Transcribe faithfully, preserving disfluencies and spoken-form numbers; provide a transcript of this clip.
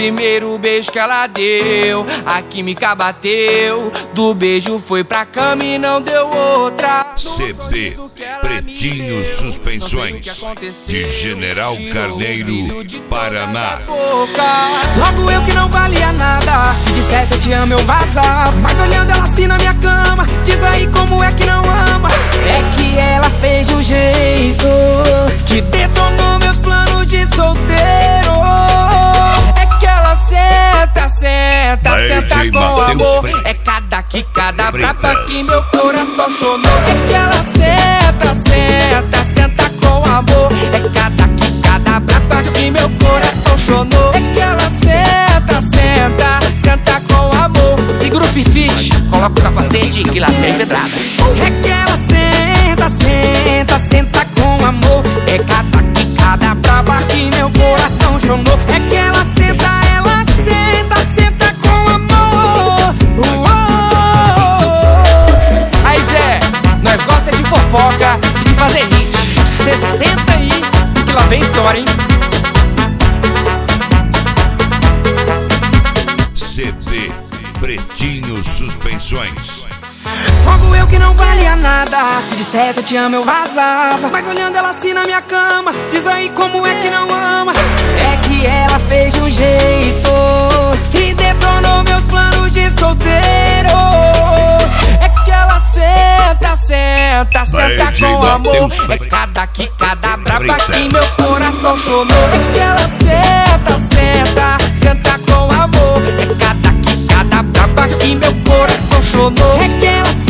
primeiro beijo que ela deu, a química bateu. Do beijo foi pra cama e não deu outra. C B Pretinho Suspensões, de General Carneiro, Paraná. Logo eu que não valia nada, se dissesse eu te amo eu vazava. Mas olhando ela assim na minha cama, diz aí como é que não ama. É que ela fez de um jeito que detonou meus planos de solteiro. É que ela senta, senta, Aí, senta J. com Mateus amor. Freitas. É cada que cada Freitas. braba que meu coração chonou. É que ela senta, senta, senta com amor. É cada que cada braba que meu coração chonou. É que ela senta, senta, senta com amor. Segura o fifite, coloca o capacete que lá tem pedrada. É que ela senta, senta, senta com amor. É cada que cada braba que meu coração chonou. É que ela senta, ela senta, senta com amor. Uou. Aí Zé, nós gosta de fofoca e de fazer hit. Cê senta aí que lá vem história, hein? C B Pretinho Suspensões. Logo eu que não valia nada, se dissesse eu te amo eu vazava. Mas olhando ela assim na minha cama, diz aí como é que não ama. É que ela fez de um jeito que detonou meus planos de solteiro. É que ela senta, senta, senta Vai, com J. amor. Mateus É Freitas. cada que cada braba Freitas. que meu coração chonou. É que ela senta, senta, senta com amor. É cada que cada braba que meu coração chonou. É que ela